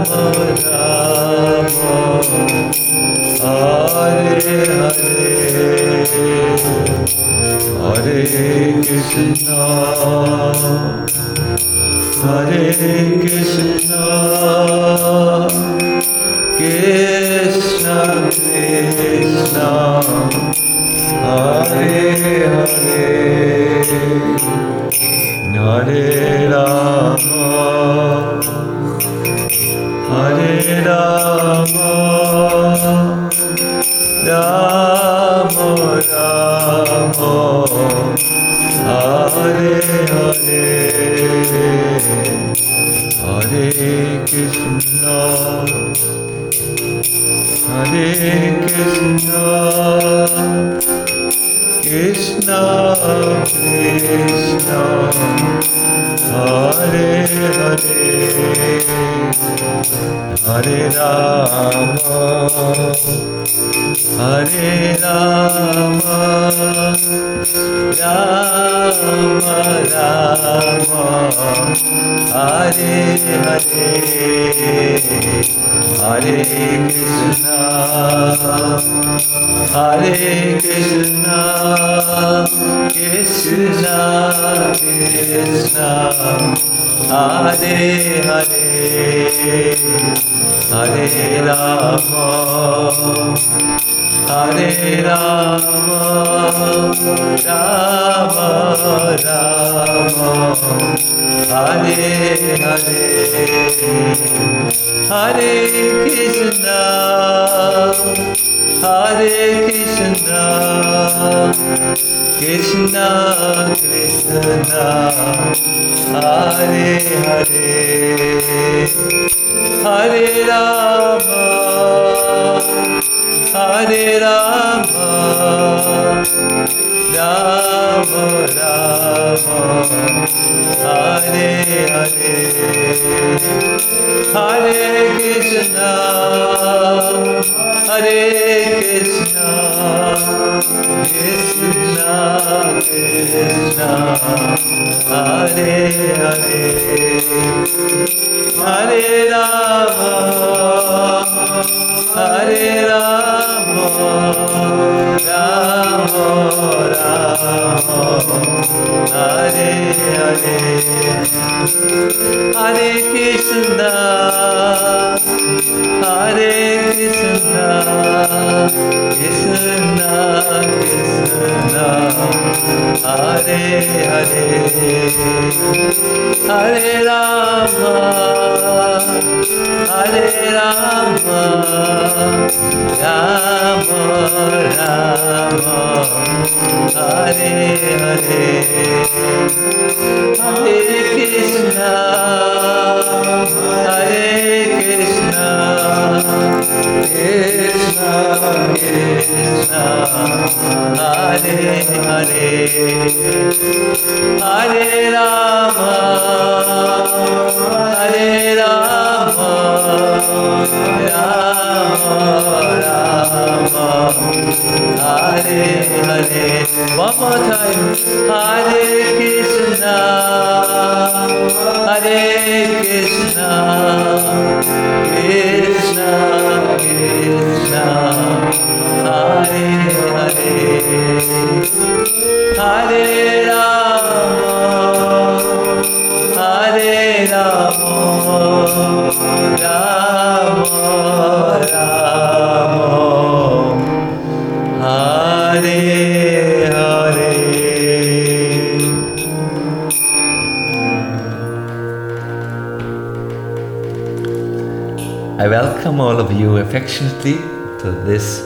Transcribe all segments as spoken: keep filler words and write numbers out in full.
I welcome all of you affectionately to this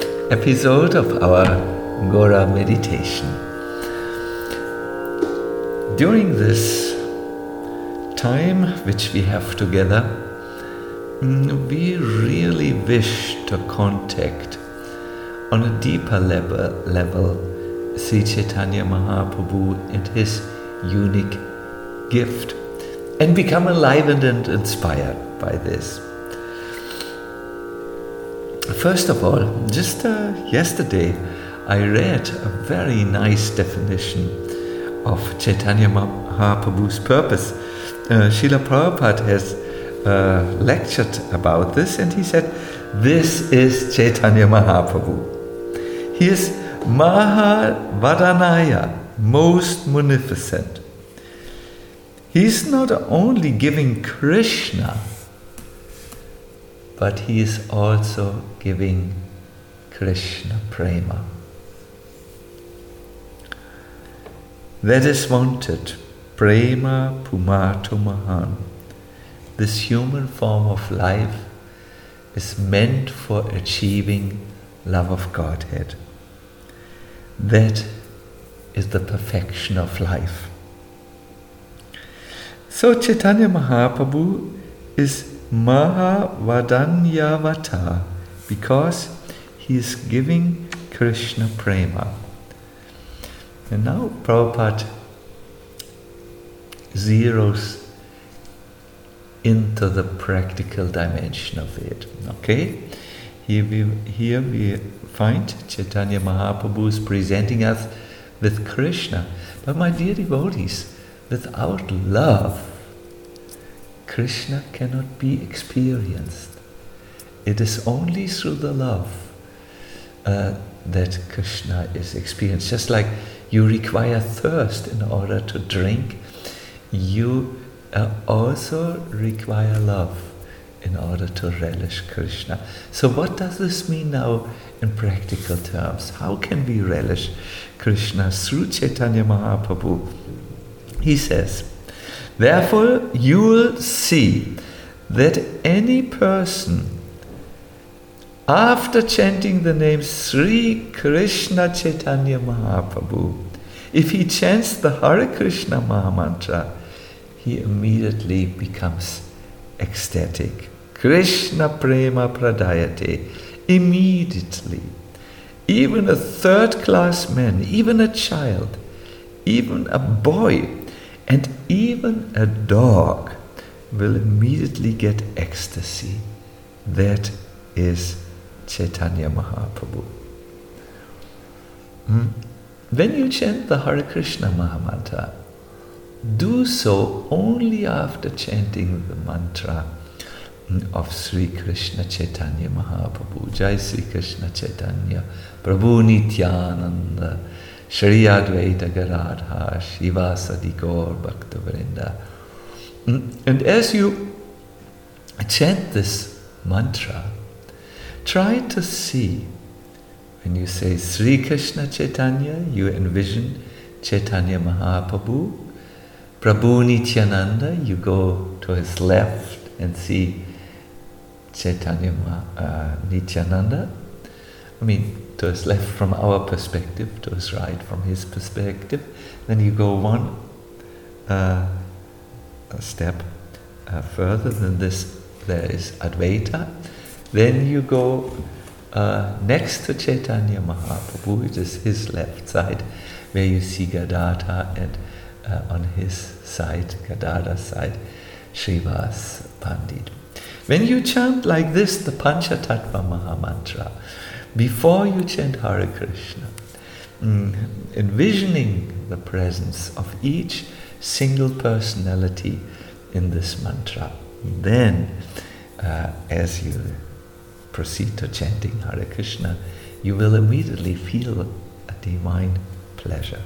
episode of our Gora meditation. During this time which we have together, we really wish to contact on a deeper level, level Sri Chaitanya Mahaprabhu and his unique gift, and become enlivened and inspired by this. First of all, just uh, yesterday I read a very nice definition of Chaitanya Mahaprabhu's purpose. Uh, Srila Prabhupada has uh, lectured about this, and he said, this is Chaitanya Mahaprabhu. He is Mahavadanaya, most munificent. He's not only giving Krishna, but he is also giving Krishna Prema. That is wanted. Prema Pumato Mahan. This human form of life is meant for achieving love of Godhead. That is the perfection of life. So Chaitanya Mahaprabhu is Mahavadanyavata because he is giving Krishna Prema. And now Prabhupada zeroes into the practical dimension of it. Okay? Here we, here we find Chaitanya Mahaprabhu is presenting us with Krishna. But my dear devotees, without love, Krishna cannot be experienced. It is only through the love uh, that Krishna is experienced. Just like you require thirst in order to drink, you uh, also require love in order to relish Krishna. So what does this mean now in practical terms? How can we relish Krishna through Chaitanya Mahaprabhu? He says, therefore you will see that any person after chanting the name Sri Krishna Chaitanya Mahaprabhu, if he chants the Hare Krishna Mahamantra, he immediately becomes ecstatic. Krishna Prema Pradayate, immediately. Even a third-class man, even a child, even a boy, and even a dog will immediately get ecstasy. That is Chaitanya Mahaprabhu. Hmm? When you chant the Hare Krishna Mahamantra, do so only after chanting the mantra of Sri Krishna Chaitanya Mahaprabhu. Jai Sri Krishna Chaitanya Prabhu Nityananda Shri Advaita Garadha Shivasadi Gaur Bhakta Vrinda. And as you chant this mantra, try to see, when you say Sri Krishna Chaitanya, you envision Chaitanya Mahaprabhu. Prabhu Nityananda, you go to his left and see Chaitanya uh, Nityananda. I mean, to his left from our perspective, to his right from his perspective. Then you go one uh, a step uh, further than this, there is Advaita. Then you go uh, next to Chaitanya Mahaprabhu, it is his left side, where you see Gadadhar, and uh, on his side, Gadadhar's side, Srivas Pandit. When you chant like this, the Panchatattva Mahamantra, before you chant Hare Krishna, mm, envisioning the presence of each single personality in this mantra, then uh, as you proceed to chanting Hare Krishna, you will immediately feel a divine pleasure.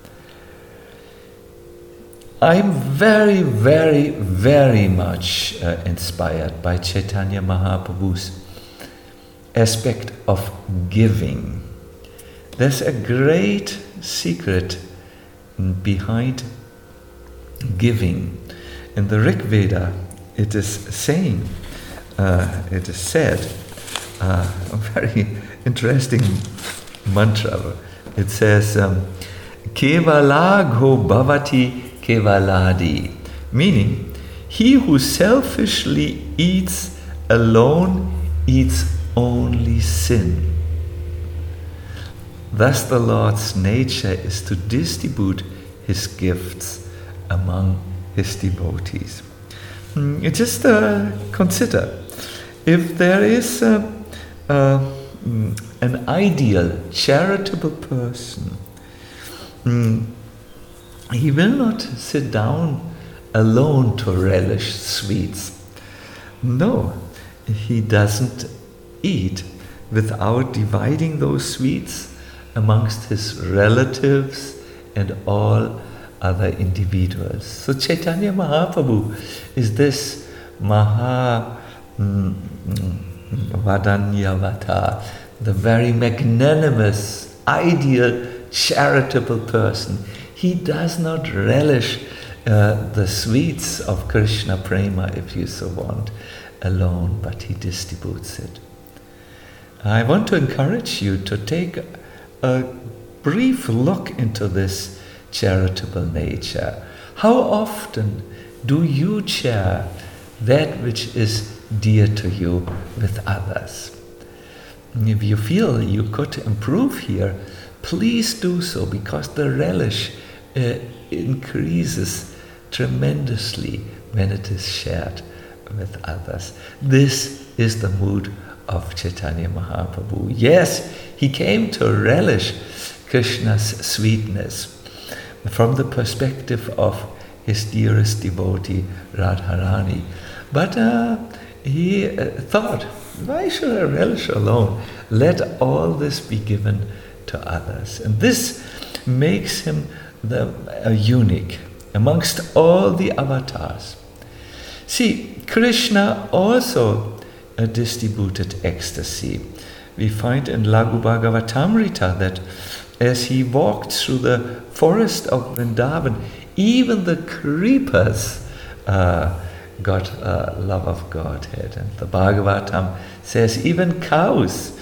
I'm very, very, very much uh, inspired by Chaitanya Mahaprabhu's aspect of giving. There's a great secret behind giving. In the Rig Veda, it is saying, uh, it is said, uh, a very interesting mantra. It says, um, Kevalagho bhavati kevaladi, meaning, he who selfishly eats alone eats only sin. Thus the Lord's nature is to distribute his gifts among his devotees. Mm, just uh, consider, if there is uh, uh, an ideal, charitable person, mm, he will not sit down alone to relish sweets. No, he doesn't eat without dividing those sweets amongst his relatives and all other individuals. So Chaitanya Mahaprabhu is this Maha mm, Vadanyavata, the very magnanimous, ideal, charitable person. He does not relish uh, the sweets of Krishna Prema, if you so want, alone, but he distributes it. I want to encourage you to take a brief look into this charitable nature. How often do you share that which is dear to you with others? If you feel you could improve here, please do so, because the relish uh, increases tremendously when it is shared with others. This is the mood of Chaitanya Mahaprabhu. Yes, he came to relish Krishna's sweetness from the perspective of his dearest devotee Radharani. But uh, he uh, thought, why should I relish alone? Let all this be given to others. And this makes him the uh, unique amongst all the avatars. See, Krishna also uh, distributed ecstasy. We find in Laghu Bhagavatamrita that as he walked through the forest of Vrindavan, even the creepers uh, got uh, love of Godhead. And the Bhagavatam says even cows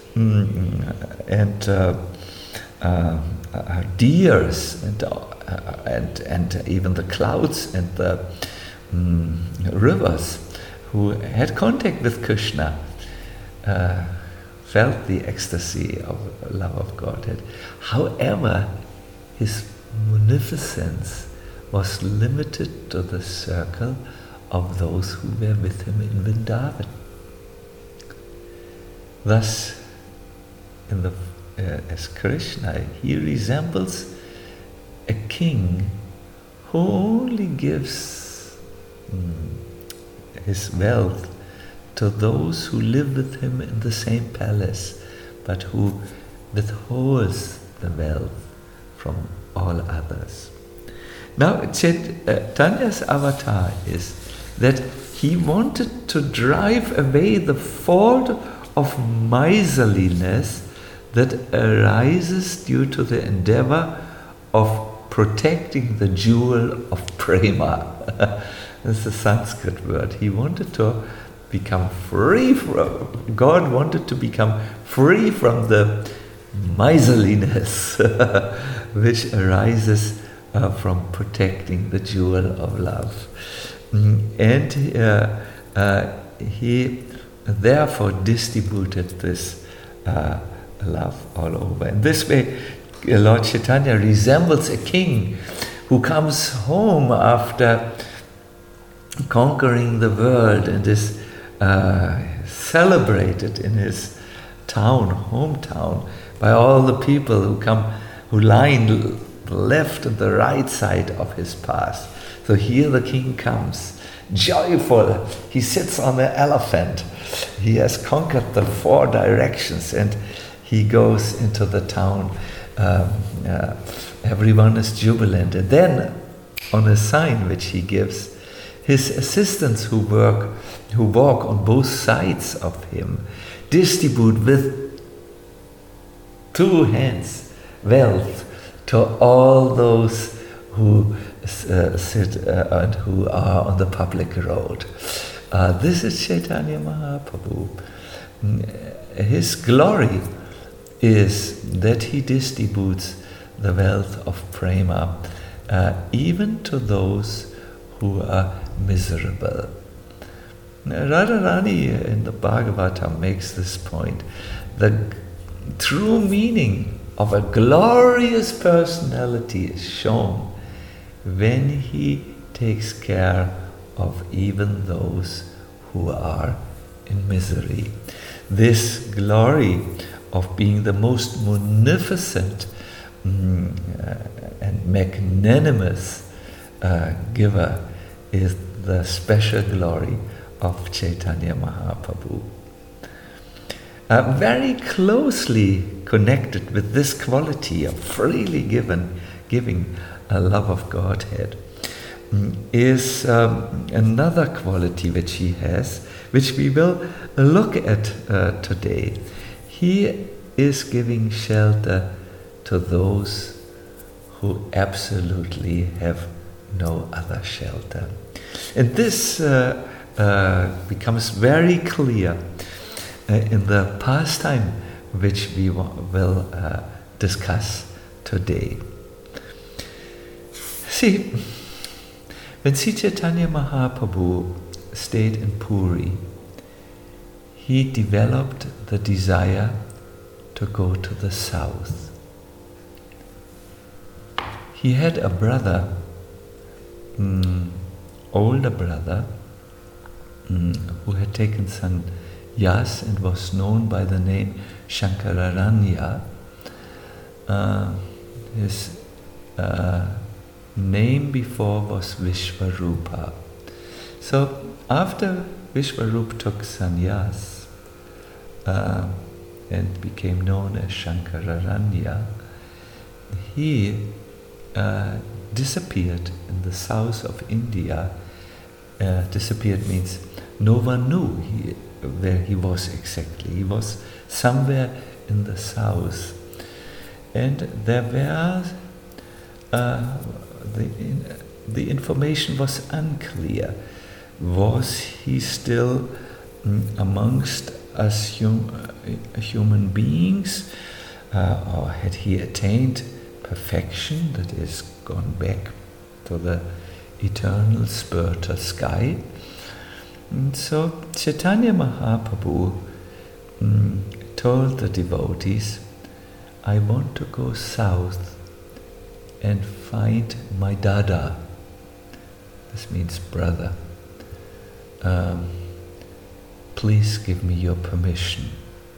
mm, and uh, uh, uh, deers and, uh, and, and even the clouds and the mm, rivers who had contact with Krishna uh, felt the ecstasy of love of Godhead. However, his munificence was limited to the circle of those who were with him in Vrindavan. Thus, in the, uh, as Krishna, he resembles a king who only gives mm, his wealth to those who live with him in the same palace, but who withholds the wealth from all others. Now, Chaitanya's avatar is that he wanted to drive away the fault of miserliness that arises due to the endeavor of protecting the jewel of prema. That's a Sanskrit word. He wanted to become free from, God wanted to become free from the miserliness which arises uh, from protecting the jewel of love. And uh, uh, he therefore distributed this uh, love all over. In this way, Lord Chaitanya resembles a king who comes home after conquering the world and is uh, celebrated in his town, hometown, by all the people who come, who line the left and the right side of his path. So here the king comes, joyful. He sits on the elephant. He has conquered the four directions and he goes into the town. Um, uh, everyone is jubilant. And then, on a sign which he gives, his assistants who work, who walk on both sides of him, distribute with two hands wealth to all those who uh, sit uh, and who are on the public road. Uh, this is Chaitanya Mahaprabhu. His glory is that he distributes the wealth of prema uh, even to those who are miserable. Radharani in the Bhagavatam makes this point. The true meaning of a glorious personality is shown when he takes care of even those who are in misery. This glory of being the most munificent mm, uh, and magnanimous uh, giver is the special glory of Chaitanya Mahaprabhu. Uh, very closely connected with this quality of freely given, giving a love of Godhead is um, another quality which he has, which we will look at uh, today. He is giving shelter to those who absolutely have no other shelter. And this uh, uh, becomes very clear uh, in the pastime which we will uh, discuss today. See, when Sri Chaitanya Mahaprabhu stayed in Puri, he developed the desire to go to the south. He had a brother, mm, older brother, mm, who had taken sannyas and was known by the name Shankararanya. Uh, his uh, name before was Vishvarupa. So after Vishvarupa took sannyas uh, and became known as Shankararanya, he uh, disappeared in the south of India. Uh, disappeared means no one knew he, where he was exactly. He was somewhere in the south. And there were uh, The, the information was unclear. Was he still mm, amongst us hum, uh, human beings, uh, or had he attained perfection, that is, gone back to the eternal spiritual sky? And so Chaitanya Mahaprabhu mm, told the devotees, I want to go south and find my dada. This means brother. Um, please give me your permission.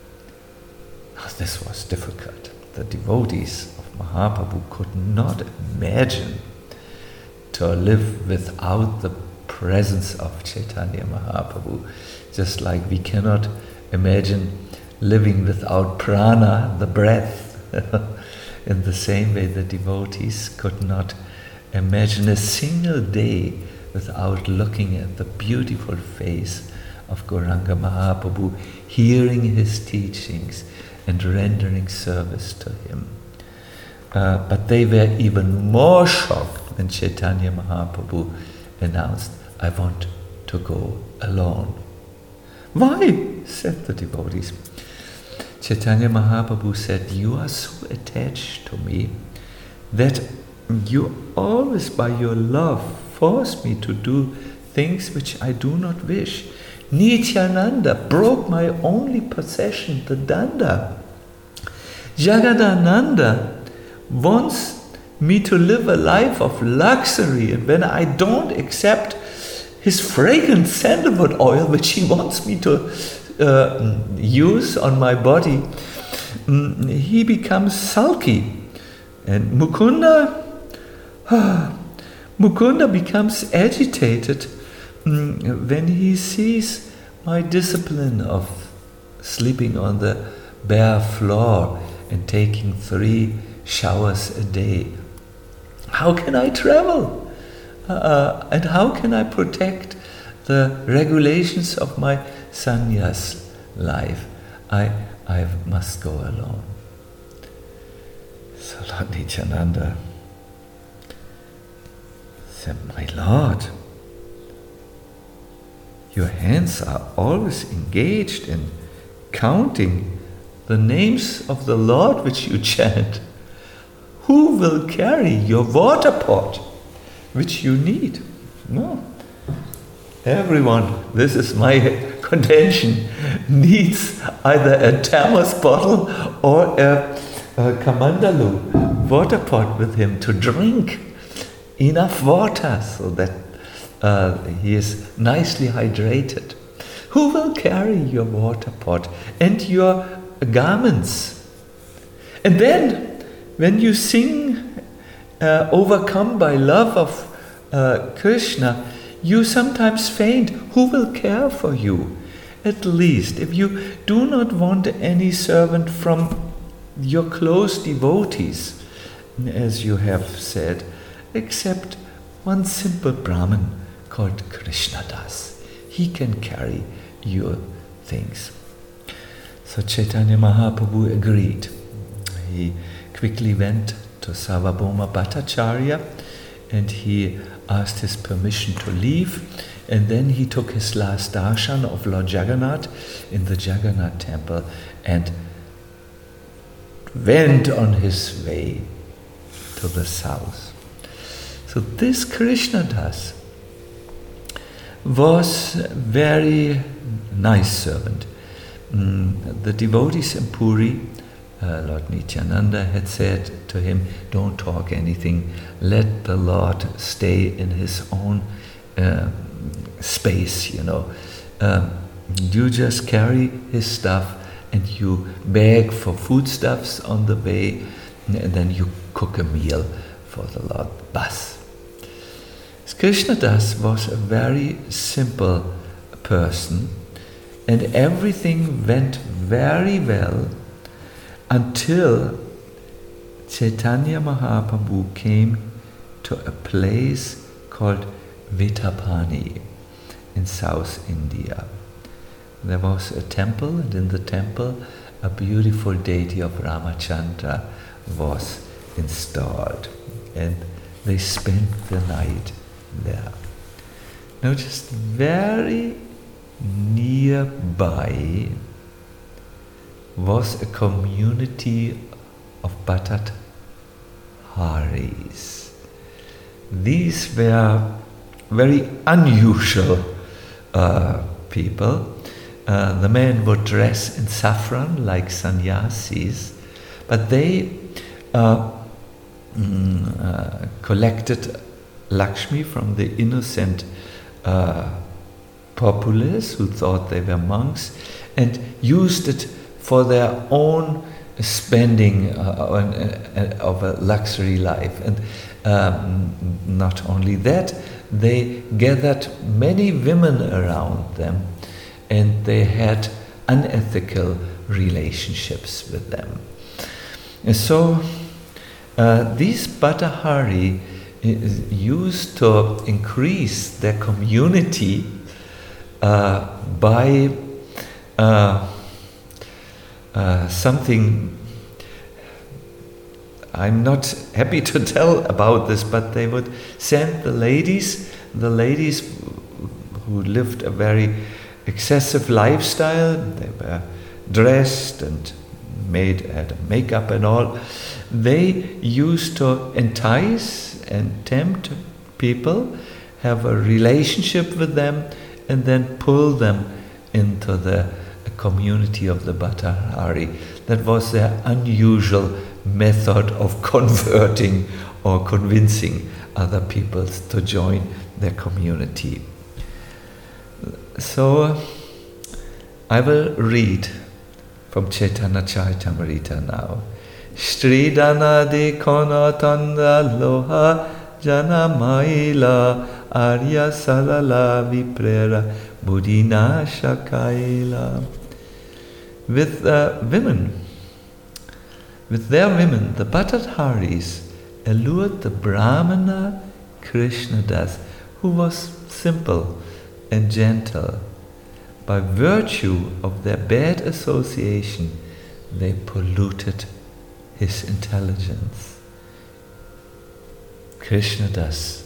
Now, this was difficult. The devotees of Mahaprabhu could not imagine to live without the presence of Chaitanya Mahaprabhu, just like we cannot imagine living without prana, the breath. In the same way, the devotees could not imagine a single day without looking at the beautiful face of Gauranga Mahaprabhu, hearing his teachings and rendering service to him. Uh, but they were even more shocked when Chaitanya Mahaprabhu announced, I want to go alone. Why? Said the devotees. Chaitanya Mahaprabhu said, you are so attached to me that you always by your love force me to do things which I do not wish. Nityananda broke my only possession, the danda. Jagadananda wants me to live a life of luxury, and when I don't accept his fragrant sandalwood oil, which he wants me to Uh, use on my body, um, he becomes sulky. And Mukunda, ah, Mukunda becomes agitated um, when he sees my discipline of sleeping on the bare floor and taking three showers a day. How can I travel? Uh, and how can I protect the regulations of my sannyas life? I, I must go alone. So Lord Nityananda said, my Lord, your hands are always engaged in counting the names of the Lord which you chant. Who will carry your water pot which you need? No. Everyone, this is my contention, needs either a thermos bottle or a, a kamandalu water pot with him to drink enough water so that uh, he is nicely hydrated. Who will carry your water pot and your garments? And then, when you sing uh, overcome by love of uh, Krishna, You sometimes faint. Who will care for you? At least, if you do not want any servant from your close devotees, as you have said, except one simple Brahmin called Krishnadas. He can carry your things. So Chaitanya Mahaprabhu agreed. He quickly went to Sarvabhauma Bhattacharya and he asked his permission to leave, and then he took his last darshan of Lord Jagannath in the Jagannath temple and went on his way to the south. So this Krishnadas was a very nice servant. Mm, the devotees in Puri, uh, Lord Nityananda had said to him, don't talk anything, let the Lord stay in his own uh, space, you know. Um, you just carry his stuff and you beg for foodstuffs on the way, and then you cook a meal for the Lord. Bas. Krishnadas was a very simple person, and everything went very well until Chaitanya Mahaprabhu came to a place called Vetapani in South India. There was a temple, and in the temple a beautiful deity of Ramachandra was installed, and they spent the night there. Now just very nearby was a community of Bhattat Haris. These were very unusual uh, people. Uh, the men would dress in saffron like sannyasis, but they uh, mm, uh, collected Lakshmi from the innocent uh, populace who thought they were monks and used it for their own spending uh, of a luxury life. And um, not only that, they gathered many women around them and they had unethical relationships with them. And so uh, these Bhattahari used to increase their community uh, by uh, uh, something I'm not happy to tell about this, but they would send the ladies, the ladies who lived a very excessive lifestyle, they were dressed and made, had makeup and all, they used to entice and tempt people, have a relationship with them, and then pull them into the community of the Bhattahari. That was their unusual method of converting or convincing other people to join their community. So I will read from Chaitanya Charitamrita now. Sridhana de konatanda loha jana maila arya salala viprera buddhina shakaila. With uh, women, with their women, the Bhattadharis allured the Brahmana Krishnadas, who was simple and gentle. By virtue of their bad association, they polluted his intelligence. Krishnadas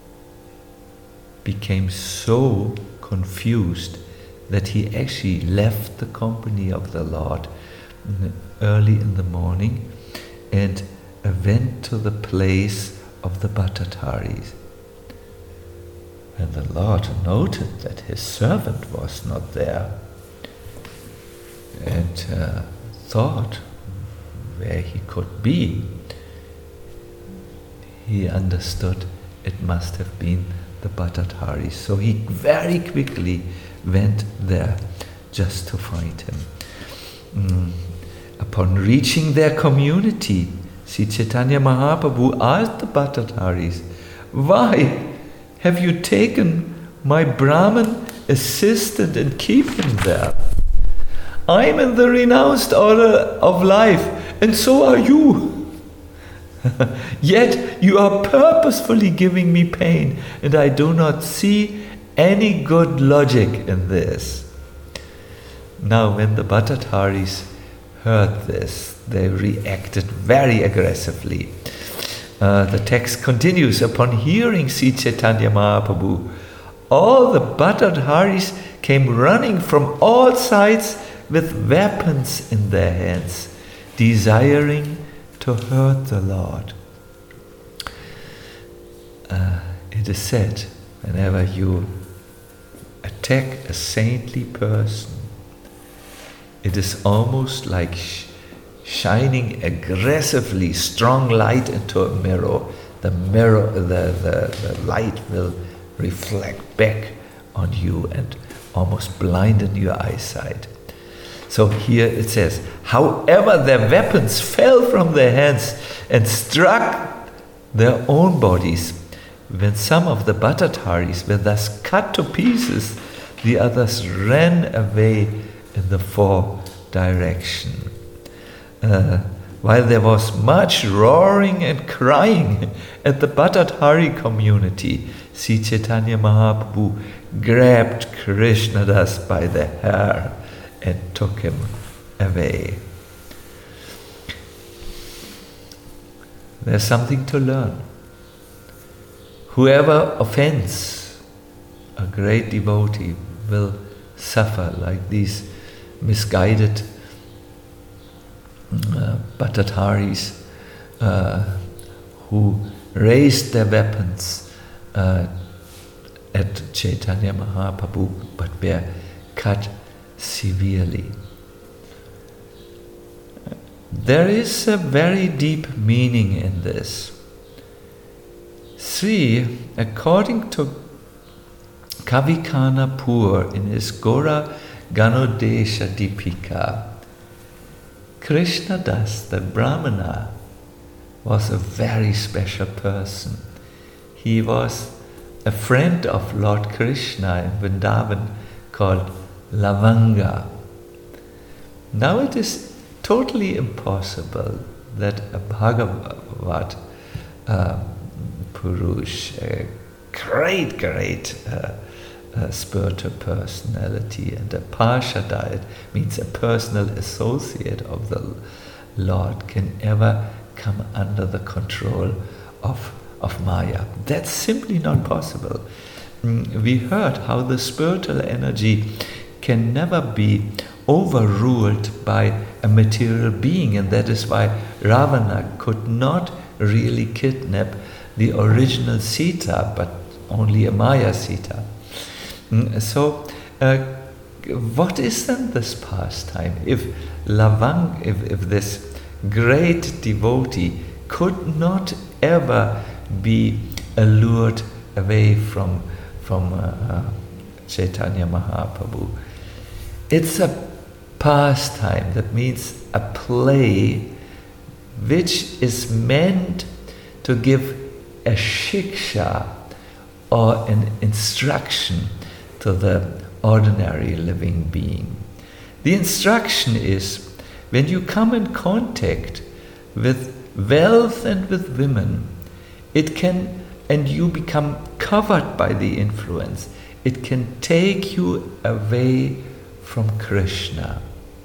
became so confused that he actually left the company of the Lord early in the morning and went to the place of the Bhattadharis. And the Lord noted that his servant was not there and uh, thought where he could be. He understood it must have been the Bhattadharis. So he very quickly went there just to find him. Mm. Upon reaching their community, Sri Chaitanya Mahaprabhu asked the Bhattadharis, "Why have you taken my Brahmin assistant and keep him there. I'm in the renounced order of life, and so are you. Yet you are purposefully giving me pain, and I do not see any good logic in this. Now, when the Bhattacharys heard this, they reacted very aggressively. Uh, the text continues, upon hearing Sri Chaitanya Mahaprabhu, all the Bhattacharys came running from all sides with weapons in their hands, desiring to hurt the Lord. Uh, it is said, whenever you attack a saintly person, it is almost like sh- shining aggressively strong light into a mirror. The mirror, the, the, the light will reflect back on you and almost blinden your eyesight. So here it says, however, their weapons fell from their hands and struck their own bodies. When some of the Bhattacharys were thus cut to pieces, the others ran away in the four direction. Uh, while there was much roaring and crying at the Bhattachari community, Sri Chaitanya Mahaprabhu grabbed Krishnadas by the hair and took him away. There's something to learn. Whoever offends a great devotee will suffer like these misguided uh, Bhattacharys uh, who raised their weapons uh, at Chaitanya Mahaprabhu but were cut severely. There is a very deep meaning in this. Sri, according to Kavi Kanapur in his Gora Ganodesha Dipika, Krishnadas, the Brahmana, was a very special person. He was a friend of Lord Krishna in Vrindavan called Lavanga. Now it is totally impossible that a Bhagavat uh, Purush, a great, great uh, uh, spiritual personality, and a Parshada, it means a personal associate of the Lord, can ever come under the control of, of Maya. That's simply not possible. Mm, we heard how the spiritual energy can never be overruled by a material being, and that is why Ravana could not really kidnap the original Sita, but only a Maya Sita. So, uh, what is then this pastime? If Lavang, if, if this great devotee could not ever be allured away from, from uh, Chaitanya Mahaprabhu, it's a pastime, that means a play which is meant to give a shiksha or an instruction to the ordinary living being. The instruction is, when you come in contact with wealth and with women, it can, and you become covered by the influence, it can take you away from Krishna.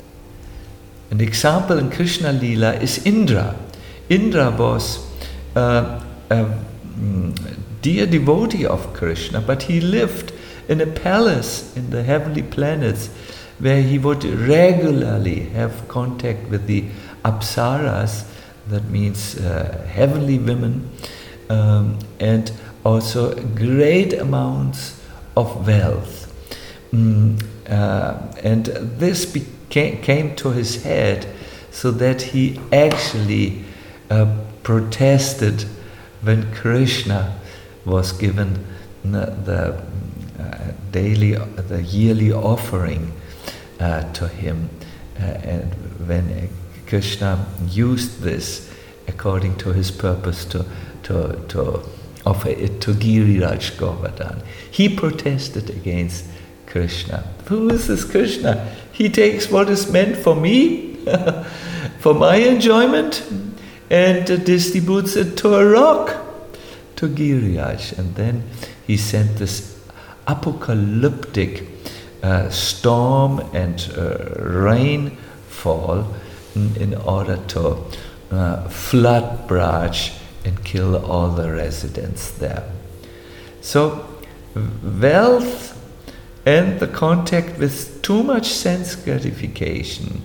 An example in Krishna Lila is Indra. Indra was uh, a dear devotee of Krishna, but he lived in a palace in the heavenly planets where he would regularly have contact with the Apsaras, that means uh, heavenly women, um, and also great amounts of wealth. Mm, uh, and this became, came to his head so that he actually uh, protested when Krishna was given the uh, daily, the yearly offering uh, to him, uh, and when Krishna used this according to his purpose to to to offer it to Giriraj Govardhan. He protested against Krishna. Who is this Krishna? He takes what is meant for me, for my enjoyment, and uh, distributes it to a rock, to Giriraj. And then he sent this apocalyptic uh, storm and uh, rainfall in, in order to uh, flood Braj and kill all the residents there. So wealth and the contact with too much sense gratification,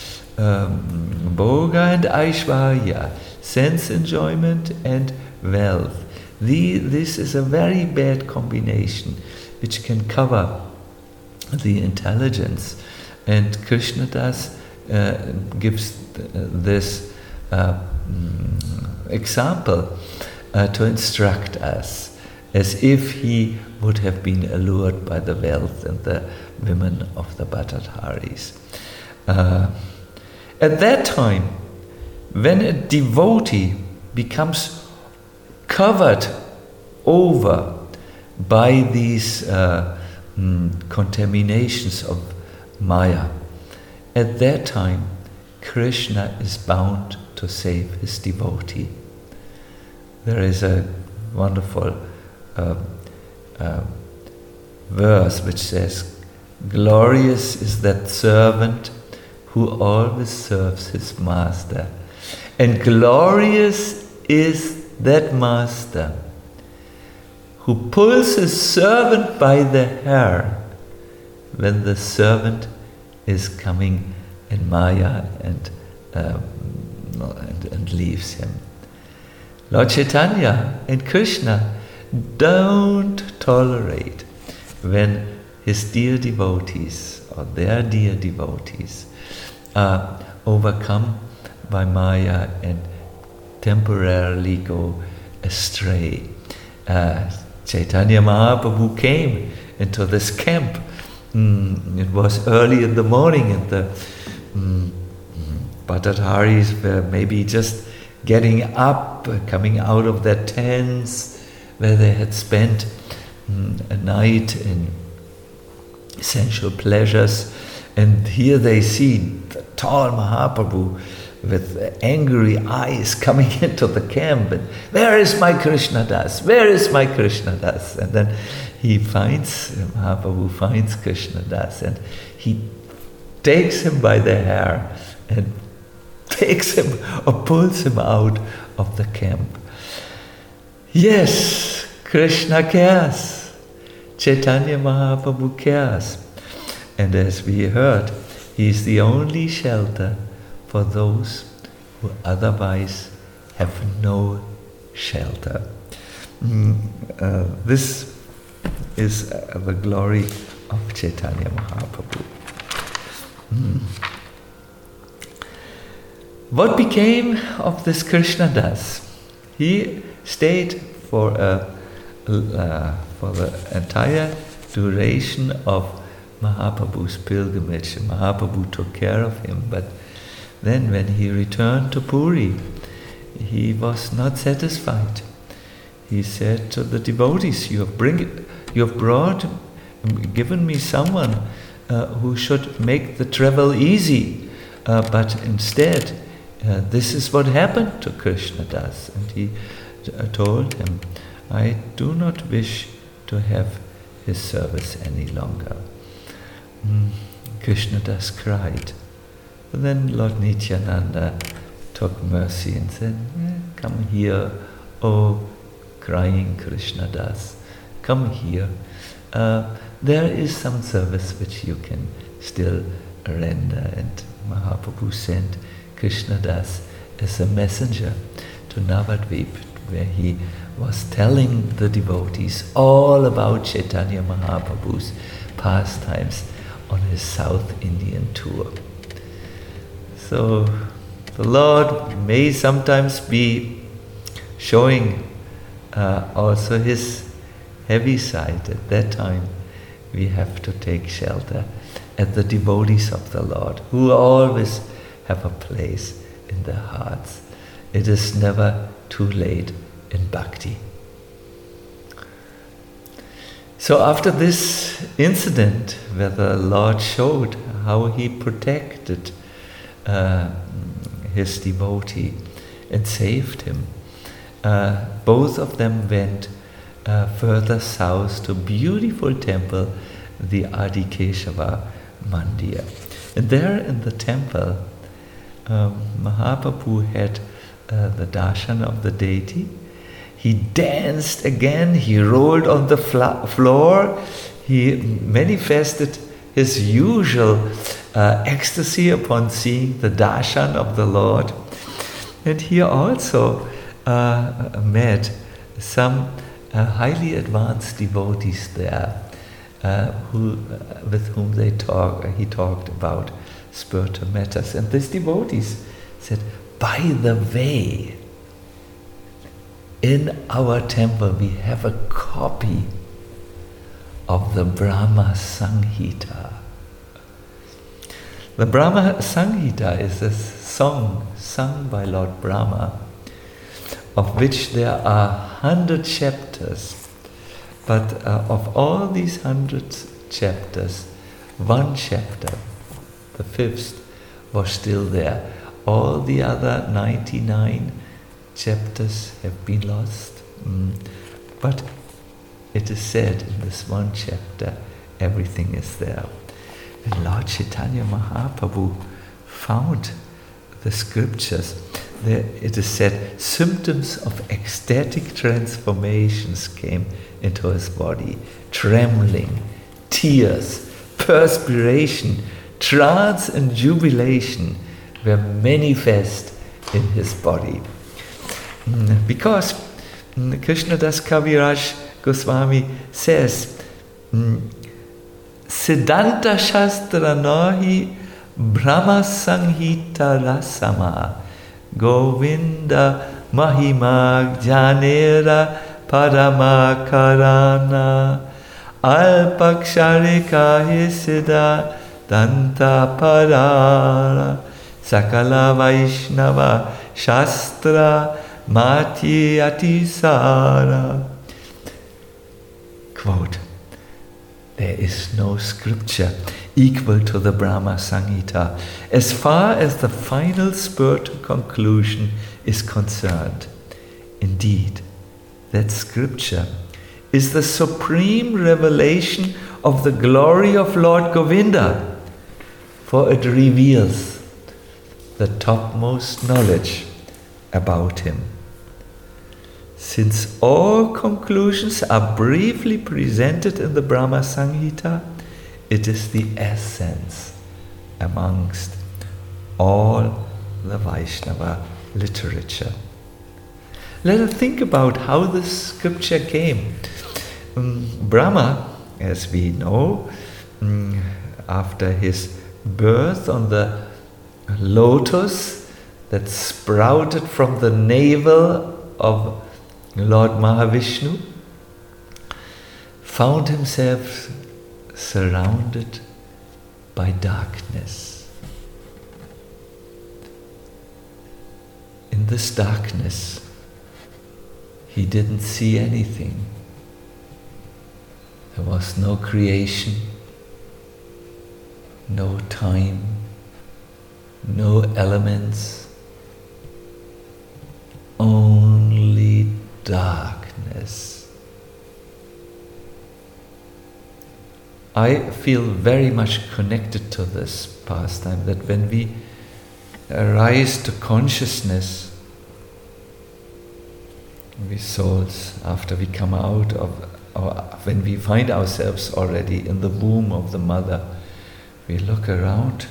um, Bhoga and Aishwarya, sense enjoyment and wealth, the, this is a very bad combination which can cover the intelligence. And Krishnadas uh, gives th- this uh, mm, example uh, to instruct us, as if he would have been allured by the wealth and the women of the Bhattadharis. Uh, at that time, when a devotee becomes covered over by these uh, mm, contaminations of Maya, at that time Krishna is bound to save his devotee. There is a wonderful uh, uh, verse which says, "Glorious is that servant who always serves his master, and glorious is that master who pulls his servant by the hair when the servant is coming in Maya and, um, and, and leaves him." Lord Chaitanya and Krishna don't tolerate when his dear devotees or their dear devotees are overcome by Maya and temporarily go astray. Uh, Chaitanya Mahaprabhu came into this camp. Mm, it was early in the morning, and the mm, Bhattadharis were maybe just getting up, uh, coming out of their tents where they had spent mm, a night in sensual pleasures. And here they see the tall Mahaprabhu with angry eyes coming into the camp. And where is my Krishnadas? Where is my Krishnadas? And then he finds, Mahaprabhu finds Krishnadas, and he takes him by the hair and takes him or pulls him out of the camp. Yes, Krishna cares. Chaitanya Mahaprabhu cares. And as we heard, he is the only shelter for those who otherwise have no shelter. Mm, uh, this is uh, the glory of Chaitanya Mahaprabhu. Mm. What became of this Krishnadas? He stayed for a, uh, for the entire duration of Mahaprabhu's pilgrimage. Mahaprabhu took care of him, but then when he returned to Puri, he was not satisfied. He said to the devotees, you have, bring, you have brought, given me someone uh, who should make the travel easy, uh, but instead uh, this is what happened to Krishnadas. And he uh, told him, I do not wish to have his service any longer. Mm. Krishnadas cried. But then Lord Nityananda took mercy and said, yeah, come here, oh crying Krishnadas, come here. Uh, there is some service which you can still render. And Mahaprabhu sent Krishnadas as a messenger to Navadvip, where he was telling the devotees all about Chaitanya Mahaprabhu's pastimes on his South Indian tour. So the Lord may sometimes be showing uh, also his heavy side. At that time we have to take shelter at the devotees of the Lord, who always have a place in their hearts. It is never too late in bhakti. So after this incident where the Lord showed how he protected uh, his devotee and saved him, uh, both of them went uh, further south to a beautiful temple, the Adikeshava Mandir. And there in the temple, um, Mahaprabhu had uh, the darshan of the deity. He danced again, he rolled on the fla- floor, he manifested his usual uh, ecstasy upon seeing the darshan of the Lord. And he also uh, met some uh, highly advanced devotees there, uh, who, uh, with whom they talk, uh, he talked about spiritual matters. And these devotees said, by the way, in our temple we have a copy of the Brahma Samhita. The Brahma Samhita is a song sung by Lord Brahma, of which there are hundred chapters, but uh, of all these hundred chapters, one chapter, the fifth, was still there. All the other ninety-nine chapters have been lost, mm. but it is said in this one chapter everything is there. And Lord Chaitanya Mahaprabhu found the scriptures. There it is said symptoms of ecstatic transformations came into his body. Trembling, tears, perspiration, trance and jubilation were manifest in his body. Because Krishnadas Kaviraj Goswami says, Siddhanta Shastra Nahi Brahma Samhita Rasama Govinda Mahima Jnanera Parama Karana Alpaksharika Hisida Danta Parara Sakala Vaishnava Shastra Mati Atisara. Quote, there is no scripture equal to the Brahma Samhita as far as the final spiritual conclusion is concerned. Indeed, that scripture is the supreme revelation of the glory of Lord Govinda, for it reveals the topmost knowledge about him. Since all conclusions are briefly presented in the Brahma Samhita, it is the essence amongst all the Vaishnava literature. Let us think about how this scripture came. Um, Brahma, as we know, um, after his birth on the lotus that sprouted from the navel of Lord Mahavishnu, found himself surrounded by darkness. In this darkness, he didn't see anything. There was no creation, no time, no elements, only darkness. I feel very much connected to this pastime, that when we rise to consciousness, we souls, after we come out of, or when we find ourselves already in the womb of the mother, we look around,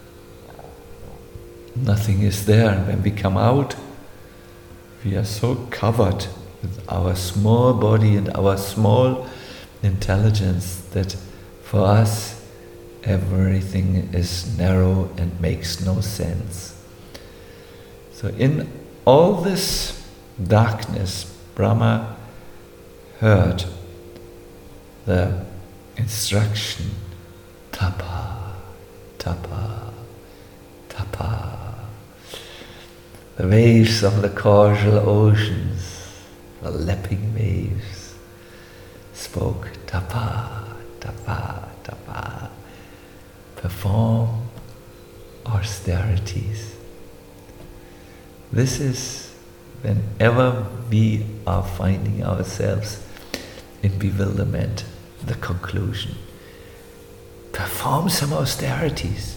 nothing is there, and when we come out, we are so covered with our small body and our small intelligence that for us everything is narrow and makes no sense. So in all this darkness, Brahma heard the instruction, tapa, tapa, tapa. The waves of the causal oceans, the lapping waves, spoke, tapa, tapa, tapa. Perform austerities. This is whenever we are finding ourselves in bewilderment, the conclusion. Perform some austerities.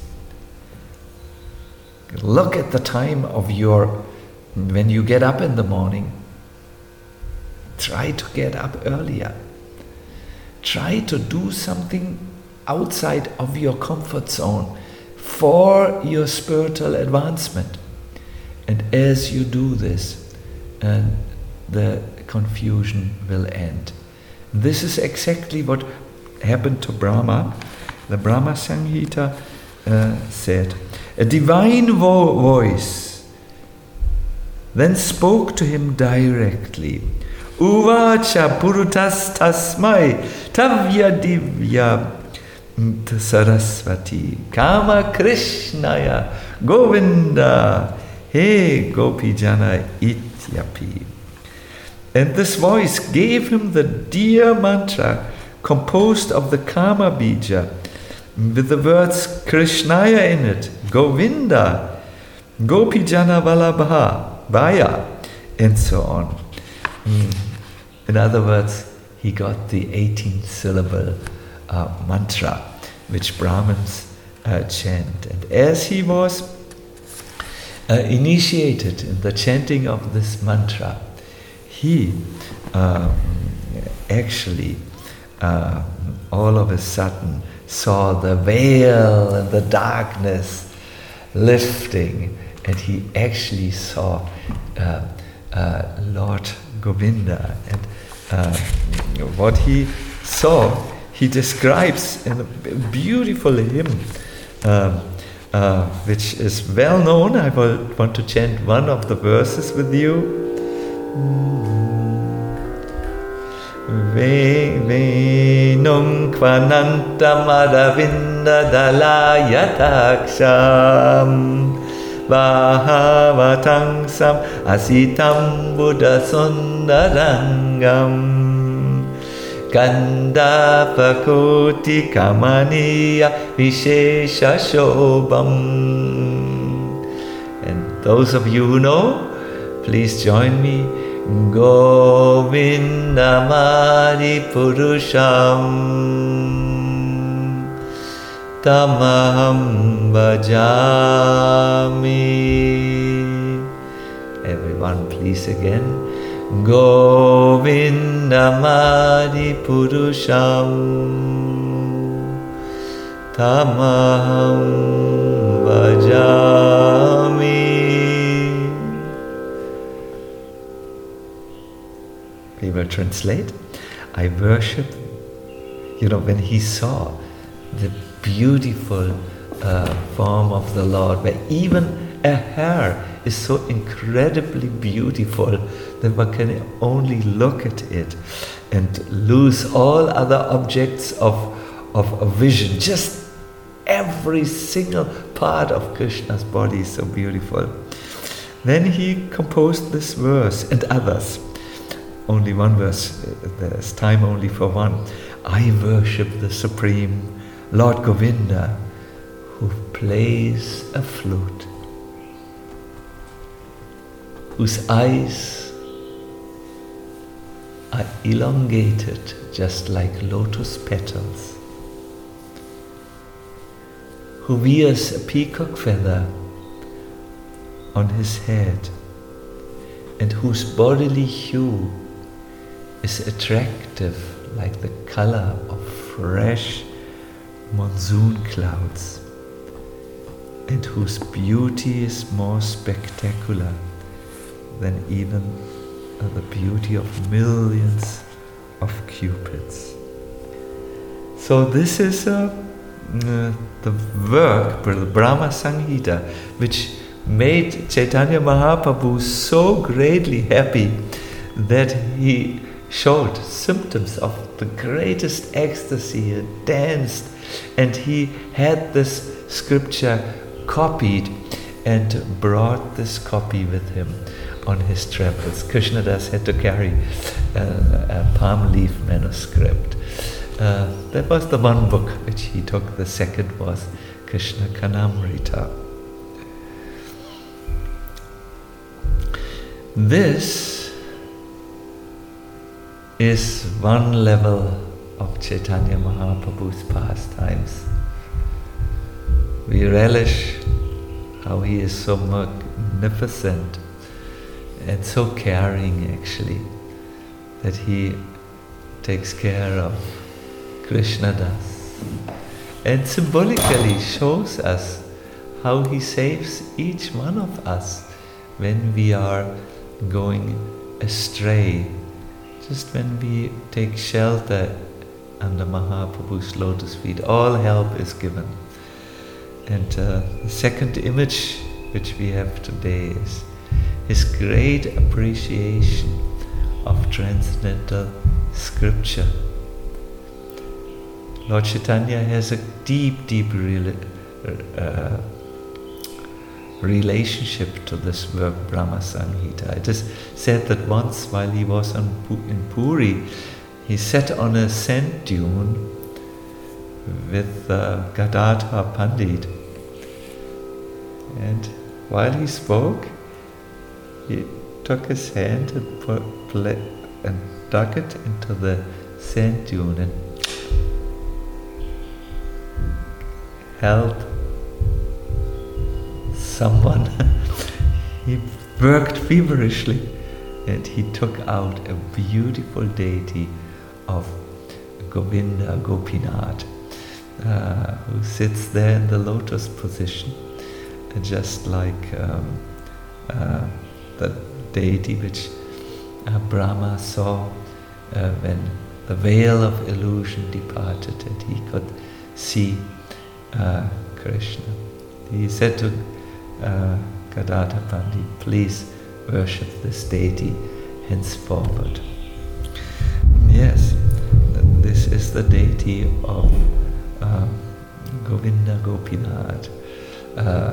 Look at the time of your, when you get up in the morning. Try to get up earlier. Try to do something outside of your comfort zone for your spiritual advancement. And as you do this, and the confusion will end. This is exactly what happened to Brahma. The Brahma Samhita uh, said, a divine vo- voice then spoke to him directly. Uvacha purutas tasmai tavya divya sarasvati kama krishnaya govinda he gopijana ityapi. And this voice gave him the dear mantra composed of the Kama Bija with the words Krishnaya in it, Govinda, Gopijana Vallabha, Vaya, and so on. In other words, he got the eighteen syllable uh, mantra which Brahmins uh, chant. And as he was uh, initiated in the chanting of this mantra, he uh, actually uh, all of a sudden saw the veil and the darkness lifting, and he actually saw uh, uh, Lord Govinda. And uh, what he saw, he describes in a beautiful hymn, um, uh, which is well known. I will want to chant one of the verses with you. Venum kvanantam aravinda dalayataksham Vahavatangsam asitam buddha sundarangam Gandhapakoti kamaniya vishesha shobham. And those of you who know, please join me. Govinda Mari Purusham Tamaham Bhajami. Everyone please again. Govinda Mari Purusham Tamaham Bhajami. We will translate. I worship, you know, when he saw the beautiful uh, form of the Lord, where even a hair is so incredibly beautiful that one can only look at it and lose all other objects of, of a vision. Just every single part of Krishna's body is so beautiful. Then he composed this verse and others. Only one verse, there's time only for one. I worship the Supreme Lord Govinda, who plays a flute, whose eyes are elongated just like lotus petals, who wears a peacock feather on his head, and whose bodily hue is attractive like the color of fresh monsoon clouds, and whose beauty is more spectacular than even the beauty of millions of cupids. So this is uh, uh, the work, the Brahma Samhita, which made Chaitanya Mahaprabhu so greatly happy that he showed symptoms of the greatest ecstasy. He danced, and he had this scripture copied and brought this copy with him. on his travels. Krishnadas had to carry uh, a palm leaf manuscript. Uh, that was the one book which he took. The second was Krishna Karnamrita. This is one level of Chaitanya Mahaprabhu's pastimes. We relish how he is so magnificent and so caring, actually, that he takes care of Krishnadas and symbolically shows us how he saves each one of us when we are going astray. Just when we take shelter under Mahaprabhu's lotus feet, all help is given. And uh, the second image which we have today is his great appreciation of transcendental scripture. Lord Chaitanya has a deep, deep rela- uh, relationship to this work, Brahma Samhita. It is said that once while he was on, in Puri, he sat on a sand dune with uh, Gadadhar Pandit, and while he spoke, he took his hand and, put, and dug it into the sand dune and held someone. He worked feverishly and he took out a beautiful deity of Govinda Gopinath, uh, who sits there in the lotus position, uh, just like um, uh, the deity which uh, Brahma saw uh, when the veil of illusion departed and he could see uh, Krishna. He said to uh, Gadadhar Pandit, please worship this deity henceforward. Yes, this is the deity of uh, Govinda Gopinath, uh,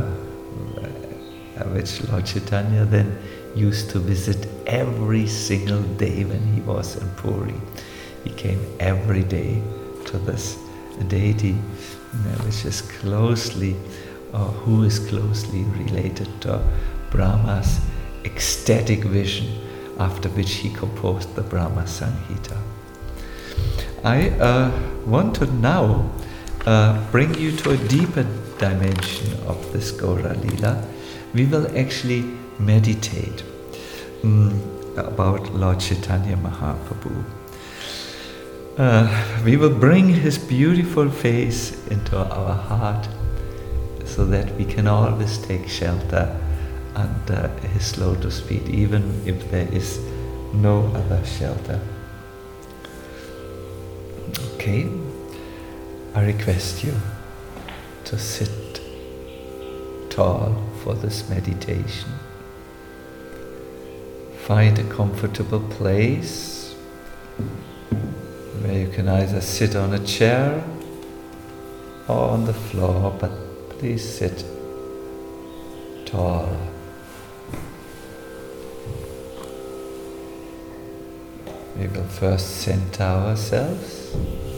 which Lord Chaitanya then used to visit every single day when he was in Puri. He came every day to this deity, which is closely, or who is closely related to Brahma's ecstatic vision, after which he composed the Brahma Samhita. I uh, want to now uh, bring you to a deeper dimension of this Gaura Lila. We will actually meditate um, about Lord Chaitanya Mahaprabhu. Uh, we will bring his beautiful face into our heart so that we can always take shelter under his lotus feet, even if there is no other shelter. Okay, I request you to sit tall for this meditation. Find a comfortable place where you can either sit on a chair or on the floor, but please sit tall. We will first center ourselves.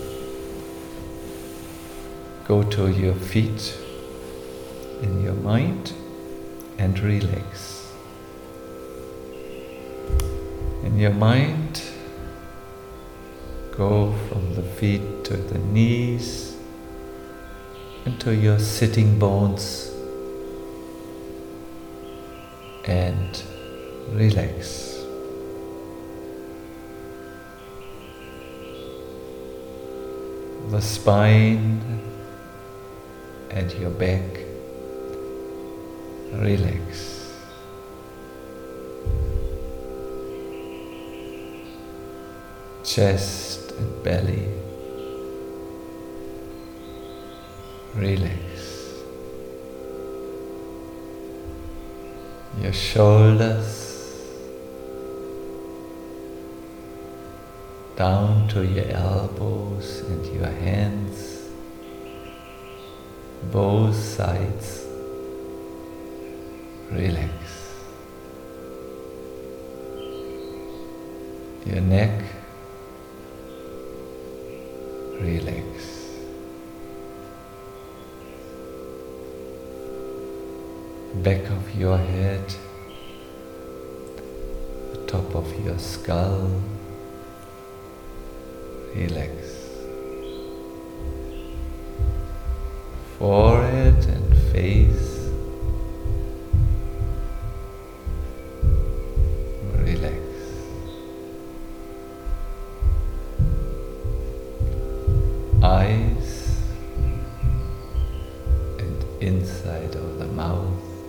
Go to your feet in your mind and relax. In your mind, go from the feet to the knees, into your sitting bones, and relax. The spine and your back, relax. Chest and belly, relax. Your shoulders, down to your elbows and your hands, both sides, relax. Your neck, relax. Back of your head, the top of your skull, relax. Forehead and face, relax. Eyes and inside of the mouth,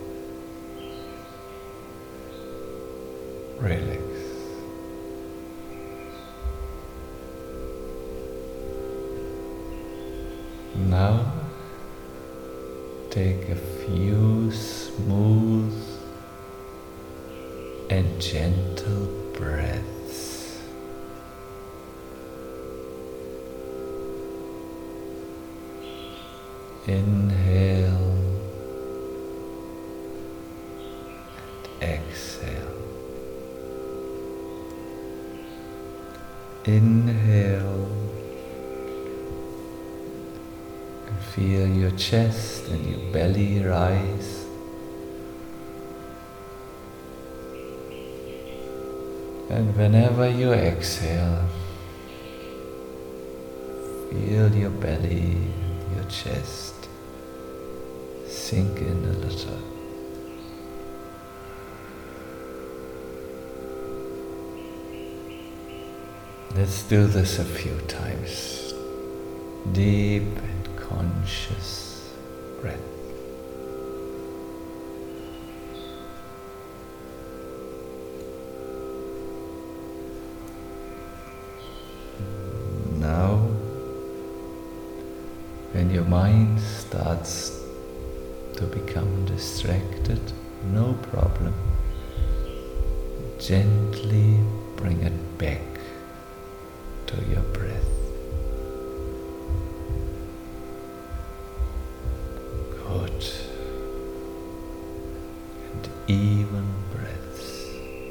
relax. Now take a few smooth and gentle breaths. Inhale and exhale. Inhale and feel your chest and your belly rise. And whenever you exhale, feel your belly and your chest sink in a little. Let's do this a few times. Deep and conscious breath. Now, when your mind starts to become distracted, no problem. Gently bring it back to your breath. Good. And even breaths.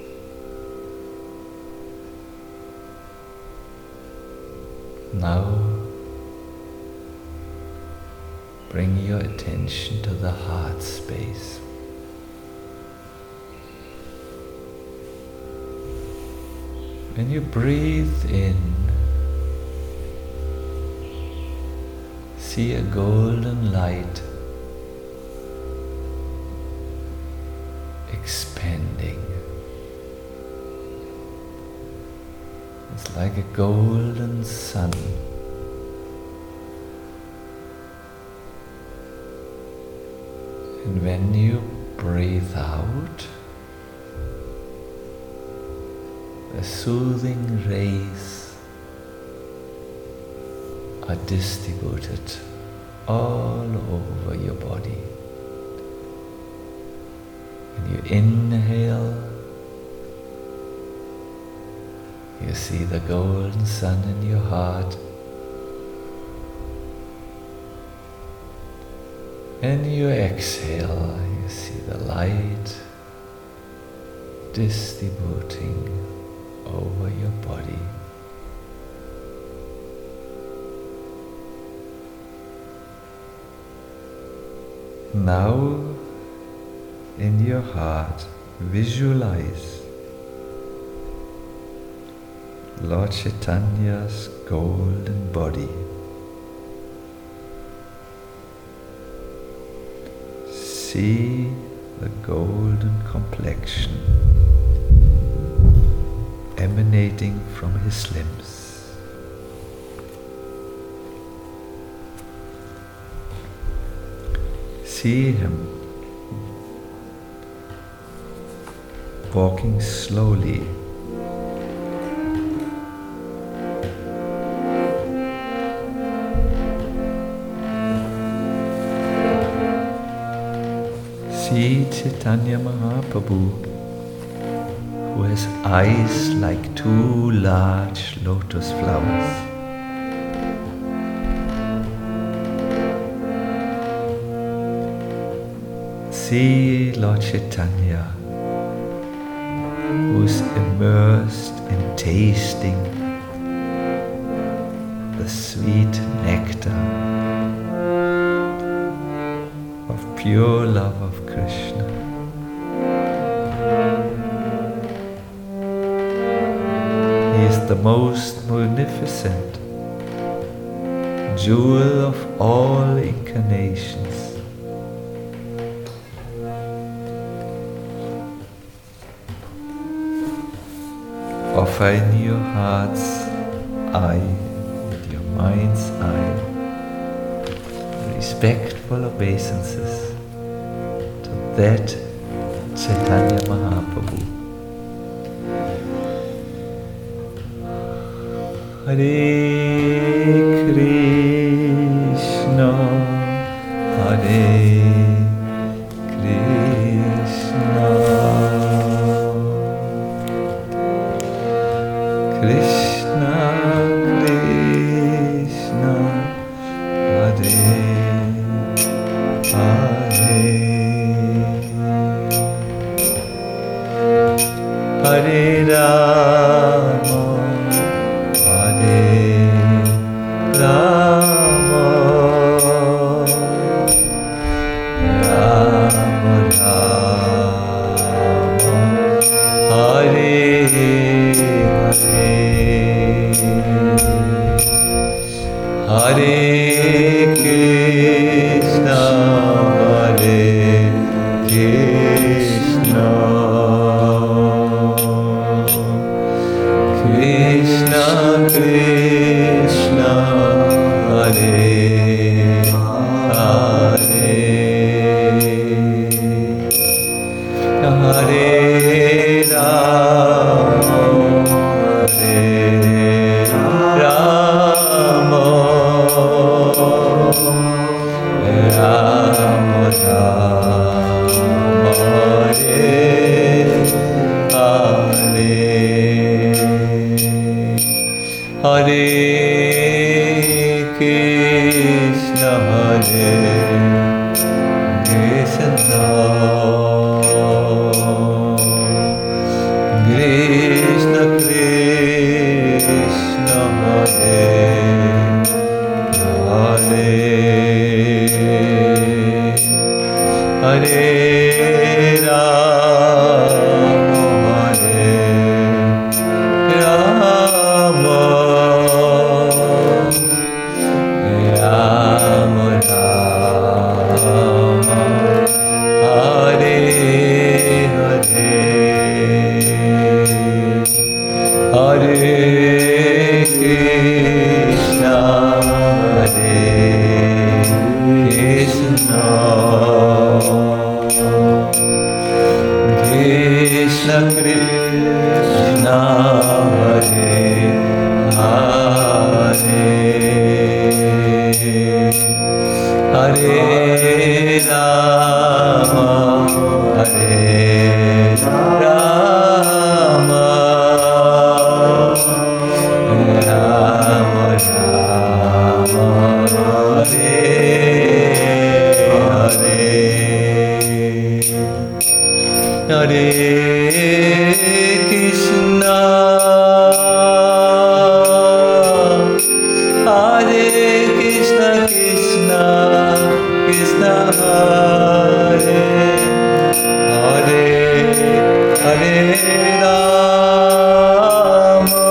Now, bring your attention to the heart space. When you breathe in, see a golden light expanding. It's like a golden sun. And when you breathe out, the soothing rays are distributed all over your body. When you inhale, you see the golden sun in your heart. And you exhale, you see the light distributing over your body. Now, in your heart, visualize Lord Chaitanya's golden body. See the golden complexion emanating from his limbs. See him walking slowly see Chaitanya Mahaprabhu, who has eyes like two large lotus flowers. See Lord Chaitanya who's immersed in tasting the sweet nectar of pure love of Krishna. He is the most magnificent jewel of all incarnations. Offer in your heart's eye, with your mind's eye, respectful obeisances to that Chaitanya Mahaprabhu. Hare Krishna, Hare Krishna, Krishna Krishna, Hare Hare, Hare Rama, Hare Rama, Rama Rama, Hare Hare Krishna, Hare Krishna, Krishna Krishna, Hare Hare, Hare Rama, Hare Rama, Rama Rama, Hare Hare, Hare Krishna, Hare Krishna, Krishna Krishna, Hare Hare, Hare Rama, Hare Rama, Rama Rama, Hare Hare, Hare Krishna, Hare Krishna, Krishna Krishna, Hare Hare, Hare Rama, Hare Rama, Rama Rama, Hare Hare, Hare Krishna, Hare Krishna, Krishna Krishna, Hare Hare, Hare Rama,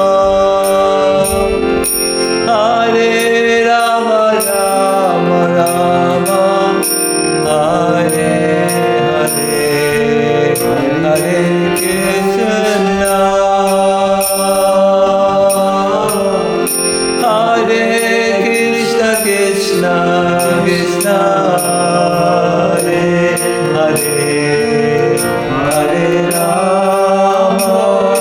Hare Rama, Rama Rama, Hare Hare, Hare Krishna, Hare Krishna, Krishna Krishna, Hare Hare, Hare Rama,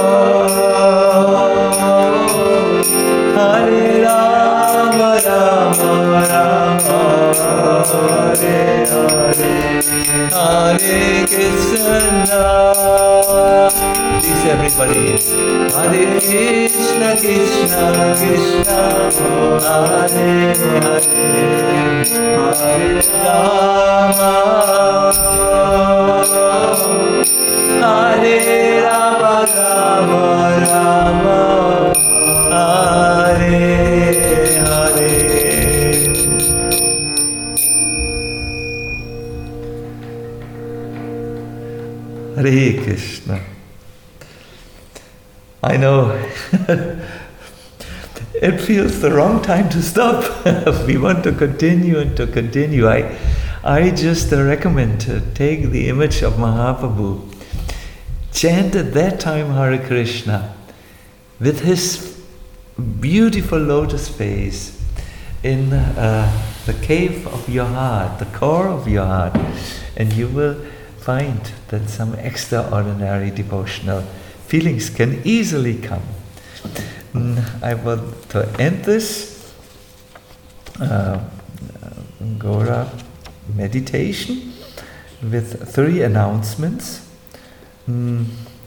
Hare Rama, Rama Rama, Hare Hare, Hare Krishna. Please everybody, Hare Krishna, Krishna Krishna, Hare Hare, Hare Rama, Hare Rama, Hare Krishna. I know it feels the wrong time to stop. We want to continue and to continue. I, I just recommend to take the image of Mahaprabhu, chant at that time Hare Krishna with his beautiful lotus face in uh, the cave of your heart, the core of your heart, and you will find that some extraordinary devotional feelings can easily come. I want to end this uh, Gora meditation with three announcements. Mm,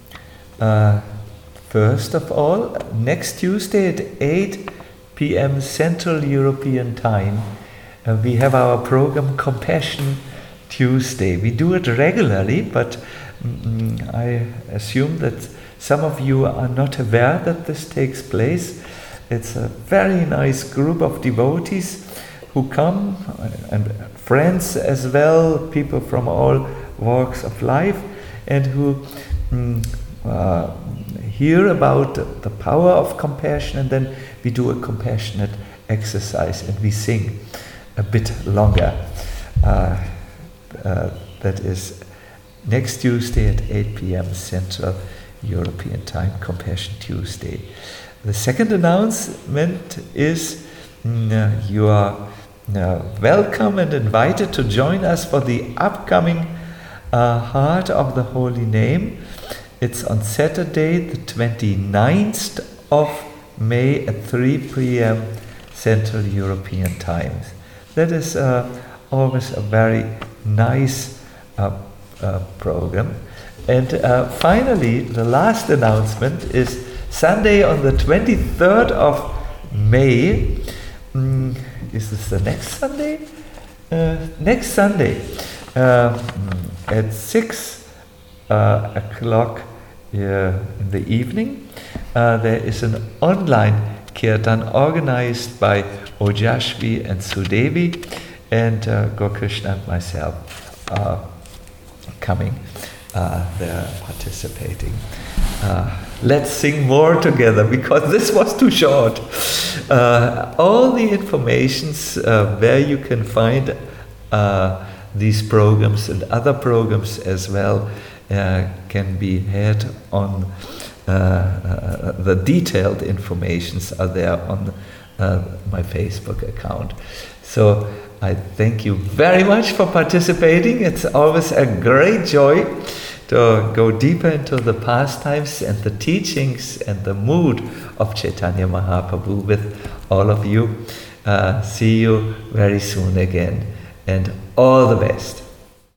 uh, first of all, next Tuesday at eight p m Central European Time, uh, we have our program Compassion Tuesday. We do it regularly, but mm, I assume that some of you are not aware that this takes place. It's a very nice group of devotees who come, and friends as well, people from all walks of life, and who mm, uh, hear about the power of compassion, and then we do a compassionate exercise and we sing a bit longer. Uh, uh, that is next Tuesday at eight p m Central European Time, Compassion Tuesday. The second announcement is mm, uh, you are uh, welcome and invited to join us for the upcoming uh, Heart of the Holy Name. It's on Saturday, the twenty-ninth of May at three p m Central European Time. That is uh, always a very nice uh, uh, program. And uh, finally, the last announcement is Sunday on the twenty-third of May. Mm, is this the next Sunday? Uh, next Sunday uh, at six uh, o'clock uh, in the evening, uh, there is an online kirtan organized by Ojashvi and Sudevi, and uh, Gokrishna and myself are coming. Uh, they're participating. Uh, let's sing more together, because this was too short. Uh, all the informations uh, where you can find uh, these programs and other programs as well uh, can be had on uh, uh, the detailed informations are there on uh, my Facebook account. So I thank you very much for participating. It's always a great joy to go deeper into the pastimes and the teachings and the mood of Chaitanya Mahaprabhu with all of you. Uh, see you very soon again, and all the best.